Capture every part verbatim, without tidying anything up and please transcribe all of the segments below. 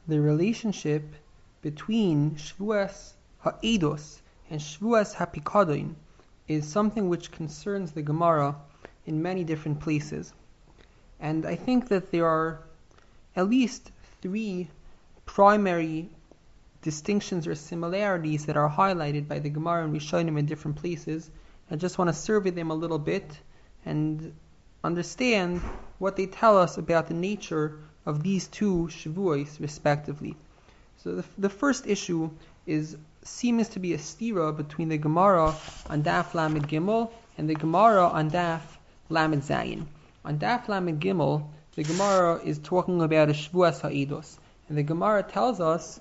the relationship between Shvuas Ha'edos and Shvuas HaPikadon is something which concerns the Gemara in many different places. And I think that there are at least three primary distinctions or similarities that are highlighted by the Gemara and Rishonim in different places. I just want to survey them a little bit and understand what they tell us about the nature of these two Shavuos respectively. So the, the first issue is seems to be a stira between the Gemara on Daf Lamed Gimel and the Gemara on Daf Lamed Zayin. On Daf Lamed Gimel, the Gemara is talking about a Shvuas Ha'edos, and the Gemara tells us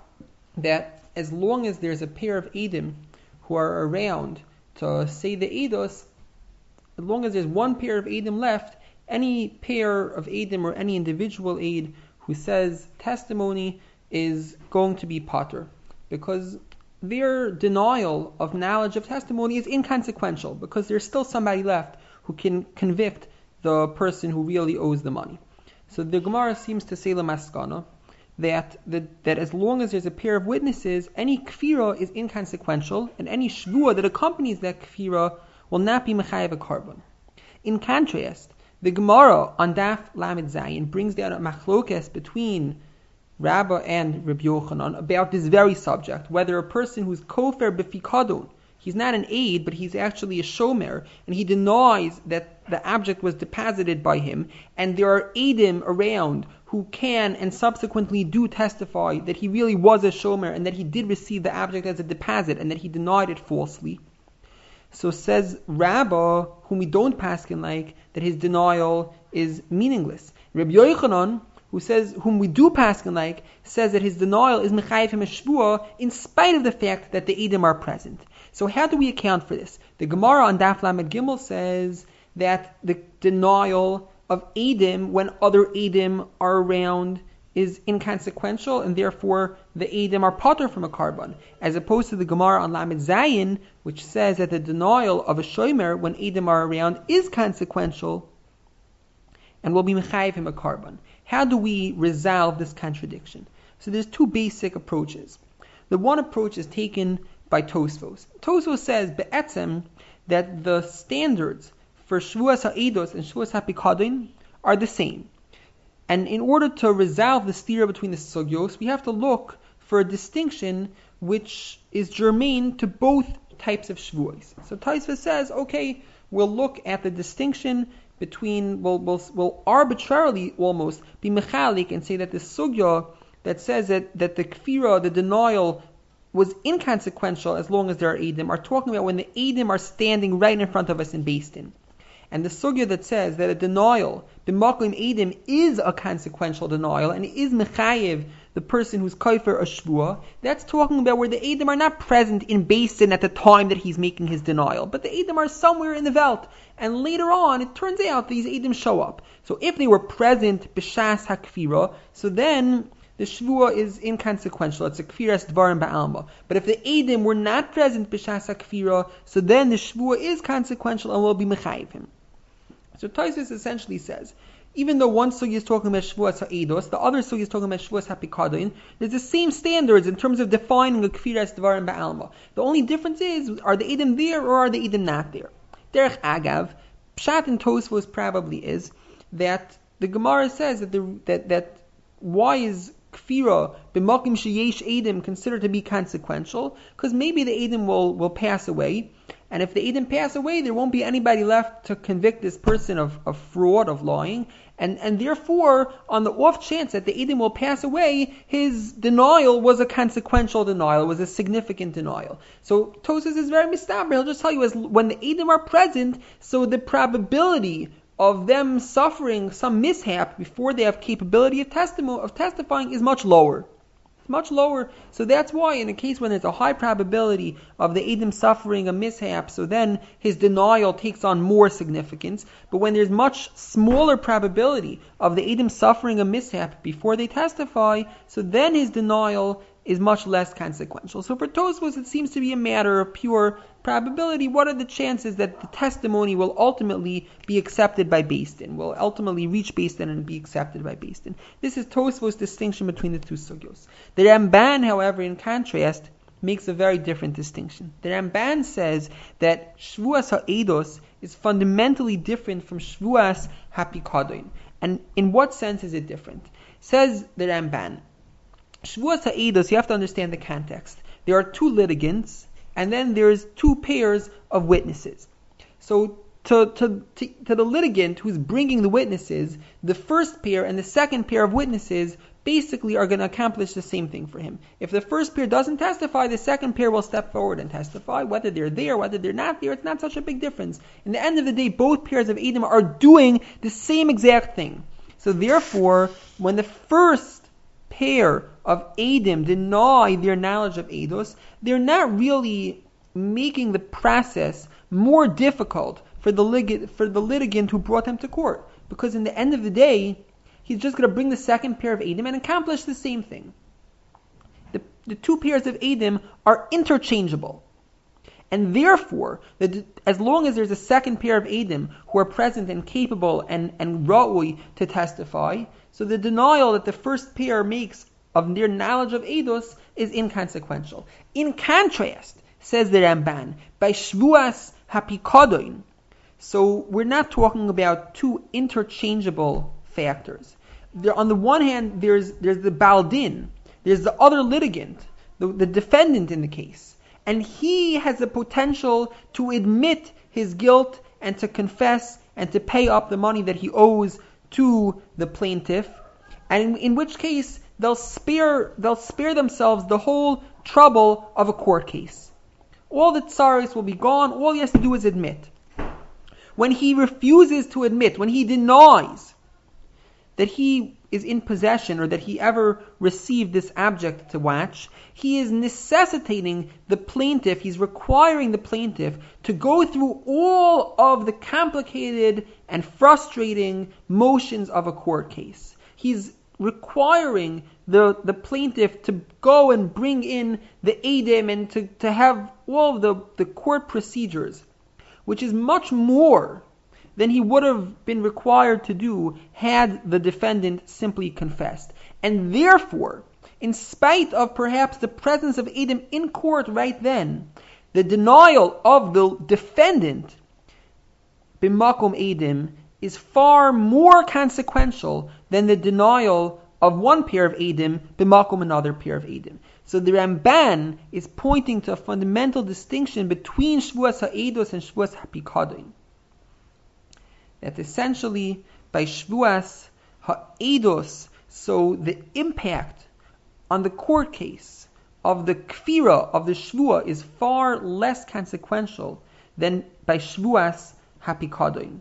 that as long as there's a pair of Eidim who are around to say the Eidos, as long as there's one pair of Eidim left, any pair of Eidim or any individual Eid who says testimony is going to be pater, because their denial of knowledge of testimony is inconsequential, because there's still somebody left who can convict the person who really owes the money. So the Gemara seems to say lemaskana that, that that as long as there's a pair of witnesses, any kfira is inconsequential, and any shvua that accompanies that kfira will not be mechayev a carbon. In contrast, the Gemara on Daf Lamed Zayin brings down a machlokes between Rabbah and Rabbi Yochanan about this very subject, whether a person who's kofer b'fikadon, he's not an aid, but he's actually a shomer, and he denies that the object was deposited by him, and there are aidim around who can and subsequently do testify that he really was a shomer and that he did receive the object as a deposit and that he denied it falsely. So says Rabbah, whom we don't paskin like, that his denial is meaningless. Rabbi Yochanan, who says, whom we do paskin like, says that his denial is mechayev him a shvua in spite of the fact that the Eidim are present. So how do we account for this? The Gemara on Daf Lamed Gimel says that the denial of Eidim when other Eidim are around is inconsequential, and therefore the Eidim are pater from a carbon, as opposed to the Gemara on Lamed Zayin, which says that the denial of a shomer when Eidim are around is consequential and will be mechayev him a carbon. How do we resolve this contradiction? So there's two basic approaches. The one approach is taken by Tosfos. Tosfos says be'etzem that the standards for Shvuas Ha'edos and Shvuas HaPikadon are the same. And in order to resolve the stira between the sugyos, we have to look for a distinction which is germane to both types of Shvuos. So Tosfos says, okay, we'll look at the distinction between, we'll, we'll, we'll arbitrarily almost be mechalik and say that the sugya that says that, that the kfira, the denial, was inconsequential as long as there are Eidim, are talking about when the Eidim are standing right in front of us in Beis Din. And the sugya that says that a denial, b'maklim Eidim, is a consequential denial and is mechayev the person who's kaifer a shvua, that's talking about where the Eidim are not present in Beis Din at the time that he's making his denial, but the Eidim are somewhere in the Welt, and later on it turns out these Eidim show up. So if they were present b'shas hakfira, so then the shvua is inconsequential. It's a kfiras dvarim ba'alma. But if the Eidim were not present b'shas hakfira, so then the shvua is consequential and will be mechayev him. So Tosfos essentially says, even though one sugi is talking about Shvuas Ha'edos, the other sugi is talking about Shvuas HaPikadon, there's the same standards in terms of defining a kfiras dvarim ba'alma. The only difference is, are the Eidim there or are the Eidim not there? Derech Agav, Pshat in Tosfos probably is that the Gemara says that the, that that why is kfira b'makim sheyesh Eidim considered to be consequential? Because maybe the Eidim will, will pass away. And if the Eidim pass away, there won't be anybody left to convict this person of, of fraud, of lying. And, and therefore, on the off chance that the Eidim will pass away, his denial was a consequential denial, was a significant denial. So Tosfos is very mistaber. He'll just tell you, as when the Eidim are present, so the probability of them suffering some mishap before they have capability of, testimo- of testifying is much lower. Much lower. So that's why in a case when there's a high probability of the Eidim suffering a mishap, so then his denial takes on more significance. But when there's much smaller probability of the Eidim suffering a mishap before they testify, so then his denial is much less consequential. So for Tosfos, it seems to be a matter of pure probability. What are the chances that the testimony will ultimately be accepted by Beis Din, will ultimately reach Beis Din and be accepted by Beis Din? This is Tosfos' distinction between the two sugyos. The Ramban, however, in contrast, makes a very different distinction. The Ramban says that Shvuas HaEdos is fundamentally different from Shvuas HaPikadon. And in what sense is it different? Says the Ramban, Shvuas HaEdos, you have to understand the context. There are two litigants, and then there's two pairs of witnesses. So to, to, to, to the litigant who's bringing the witnesses, the first pair and the second pair of witnesses basically are going to accomplish the same thing for him. If the first pair doesn't testify, the second pair will step forward and testify. Whether they're there, whether they're not there, it's not such a big difference. In the end of the day, both pairs of Edom are doing the same exact thing. So therefore, when the first pair of Edom deny their knowledge of Eidos, they're not really making the process more difficult for the, lig- for the litigant who brought them to court. Because in the end of the day, he's just going to bring the second pair of Edom and accomplish the same thing. The, the two pairs of Edom are interchangeable. And therefore, the, as long as there's a second pair of Edom who are present and capable and, and ra'ui to testify, so the denial that the first pair makes of their knowledge of Eidos is inconsequential. In contrast, says the Ramban, by Shvuas HaPikadon, so we're not talking about two interchangeable factors. There, on the one hand, there's there's the Baldin, there's the other litigant, the, the defendant in the case, and he has the potential to admit his guilt and to confess and to pay up the money that he owes to the plaintiff, and in, in which case they'll spare they'll spare themselves the whole trouble of a court case. All the tsaris will be gone. All he has to do is admit. When he refuses to admit, when he denies that he is in possession or that he ever received this object to watch, he is necessitating the plaintiff, he's requiring the plaintiff to go through all of the complicated and frustrating motions of a court case. He's requiring the, the plaintiff to go and bring in the Eidim and to, to have all of the, the court procedures, which is much more than he would have been required to do had the defendant simply confessed. And therefore, in spite of perhaps the presence of Edom in court right then, the denial of the defendant, b'makom Edom, is far more consequential than the denial of one pair of Edom, b'makom another pair of Edom. So the Ramban is pointing to a fundamental distinction between Shvuas HaEdos and Shvuas HaPikadon. That essentially, by Shvuas HaEdos, so the impact on the court case of the kfira of the Shvua is far less consequential than by Shvuas HaPikadon.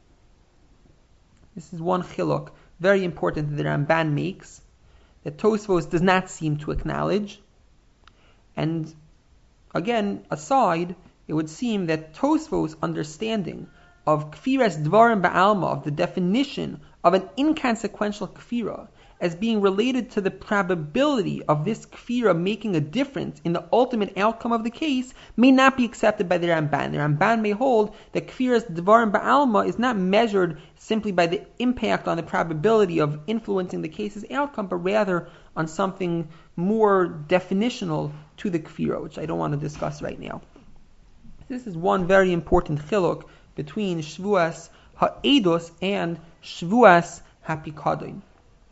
This is one chiluk, very important, that the Ramban makes, that Tosfos does not seem to acknowledge. And again, aside, it would seem that Tosfos' understanding of kfiras dvarim ba'alma, of the definition of an inconsequential kfira, as being related to the probability of this kfira making a difference in the ultimate outcome of the case, may not be accepted by the Ramban. The Ramban may hold that kfiras dvarim ba'alma is not measured simply by the impact on the probability of influencing the case's outcome, but rather on something more definitional to the kfira, which I don't want to discuss right now. This is one very important chiluk between Shvuas HaEdos and Shvuas HaPikadon.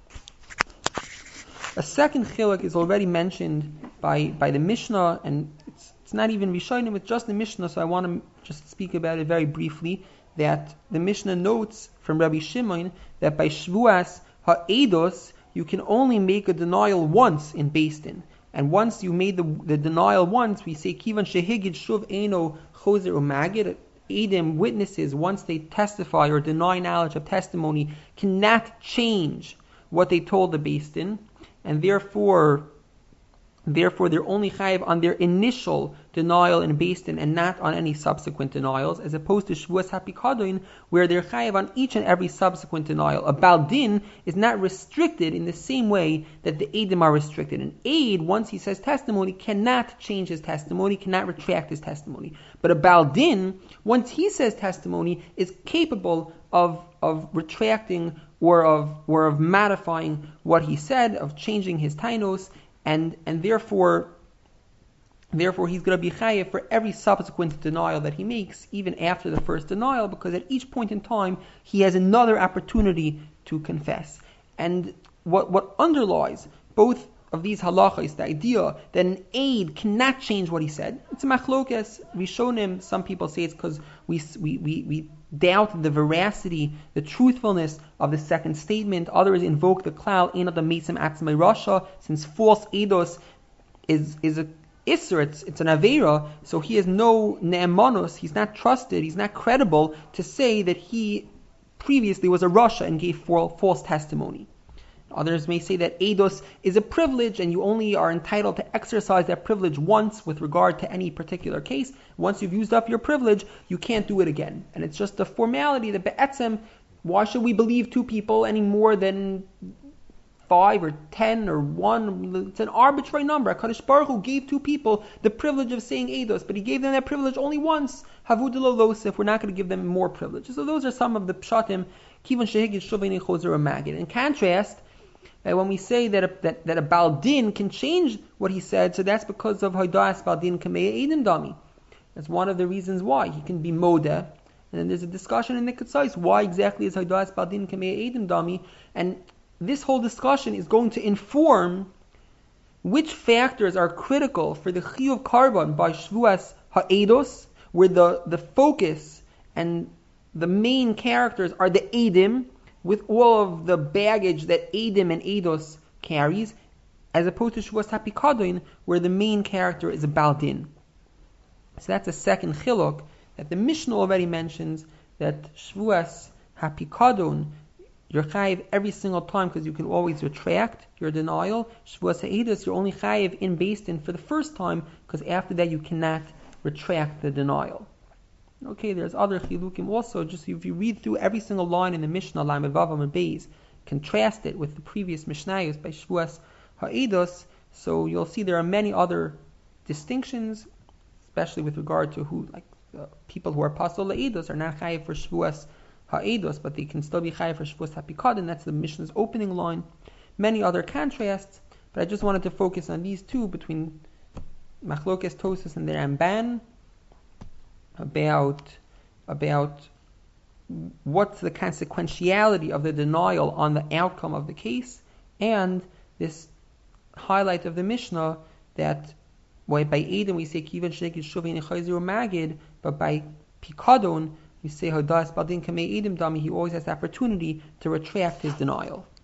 A second chiluk is already mentioned by, by the Mishnah, and it's, it's not even Rishonim, it's just the Mishnah, so I want to just speak about it very briefly, that the Mishnah notes from Rabbi Shimon that by Shvuas HaEdos you can only make a denial once in Beis Din. And once you made the, the denial once, we say, Kivan Shehigid Shuv Eino Chozer Umagid, Edom witnesses, once they testify or deny knowledge of testimony, cannot change what they told the Beis Din, and therefore Therefore, they're only chayiv on their initial denial in Beis Din and not on any subsequent denials, as opposed to Shavuos HaPikadon, where they're chayiv on each and every subsequent denial. A Baal Din is not restricted in the same way that the Eidim are restricted. An Eid, once he says testimony, cannot change his testimony, cannot retract his testimony. But a Baal Din, once he says testimony, is capable of of retracting or of or of modifying what he said, of changing his tainos. And and therefore, therefore he's going to be chayiv for every subsequent denial that he makes, even after the first denial, because at each point in time he has another opportunity to confess. And what what underlies both of these halachas, the idea that an aid cannot change what he said, it's a machlokes. Rishonim, some people say it's because we we we we doubt the veracity, the truthfulness of the second statement. Others invoke the klal ein adam mesim atzmei rasha, since false eidos is is a isser, it's it's an avera, so he has no ne'emanus, he's not trusted, he's not credible to say that he previously was a rasha and gave false testimony. Others may say that eidos is a privilege and you only are entitled to exercise that privilege once with regard to any particular case. Once you've used up your privilege, you can't do it again. And it's just a formality that be'etzem, why should we believe two people any more than five or ten or one? It's an arbitrary number. HaKadosh Baruch Hu gave two people the privilege of saying eidos, but he gave them that privilege only once. Havudelo losif, we're not going to give them more privileges. So those are some of the pshatim. Kivon shehigid shuveni chozer or magid. In contrast, Uh, when we say that a, that, that a Baal Din can change what he said, so that's because of Hodas Baal Din Kamei Eidim Dami. That's one of the reasons why he can be Modeh. And then there's a discussion in the Ketzais, why exactly is Hodas Baal Din Kamei Eidim Dami? And this whole discussion is going to inform which factors are critical for the Chiyuv Karban by Shvuas Ha'edos, where the, the focus and the main characters are the Eidim, with all of the baggage that Eidim and Eidos carries, as opposed to Shavuos HaPikadon, where the main character is a Baal Din. So that's a second chiluk that the Mishnah already mentions, that Shavuos HaPikadon, you're chayiv every single time because you can always retract your denial. Shavuos HaEidos, you're only chayiv in Beis Din for the first time, because after that you cannot retract the denial. Okay, there's other chilukim also. Just if you read through every single line in the Mishnah, Lamed Vav and Beis, contrast it with the previous Mishnayos by Shavuos Ha'edos, so you'll see there are many other distinctions, especially with regard to who, like uh, people who are pasol Ha'edos are not chayiv for Shavuos Ha'edos, but they can still be chayiv for Shavuos HaPikadon. That's the Mishnah's opening line. Many other contrasts, but I just wanted to focus on these two between Machlokes Tosas and the Ramban, about about what's the consequentiality of the denial on the outcome of the case, and this highlight of the Mishnah that why by Eidim we say Kivan Shekid Shuvin Chayzir Magid, but by Pikadon we say Hodas Badin Kamei Eidim Dami, he always has the opportunity to retract his denial.